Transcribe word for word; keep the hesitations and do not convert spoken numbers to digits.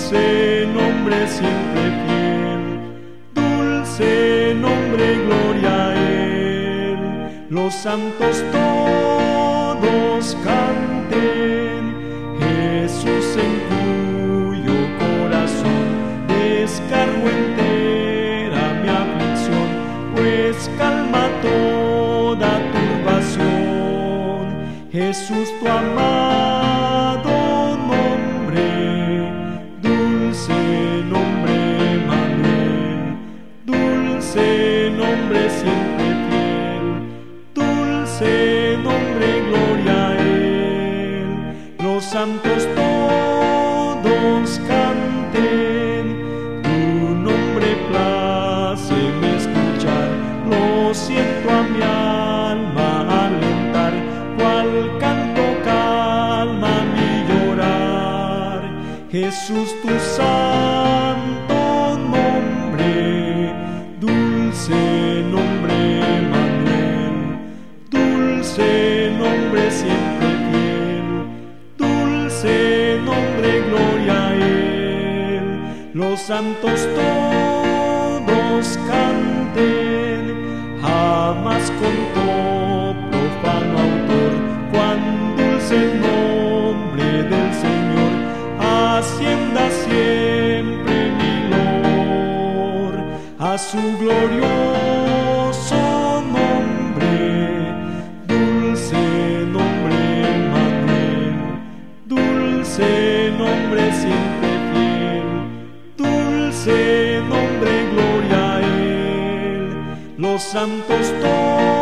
dulce nombre siempre fiel, dulce nombre, gloria a Él. Los santos todos canten, Jesús en cuyo corazón descargo entera mi aflicción, pues calma toda turbación. Jesús, tu amado nombre, dulce nombre Emmanuel, dulce nombre siempre fiel, dulce nombre, gloria a Él. Los santos todos canten, tu nombre pláceme escuchar, lo siento a mi alma alentar, cual canto calma mi llorar. Jesús, tu santo nombre, dulce nombre Emmanuel, dulce nombre siempre fiel, dulce nombre, gloria a Él. Los santos todos canten, jamás contó profano autor cuán dulce el nombre del Señor, hacienda siempre mi lor a su glorioso nombre, dulce nombre Emmanuel, dulce nombre siempre fiel, dulce nombre, gloria a Él. Los santos todos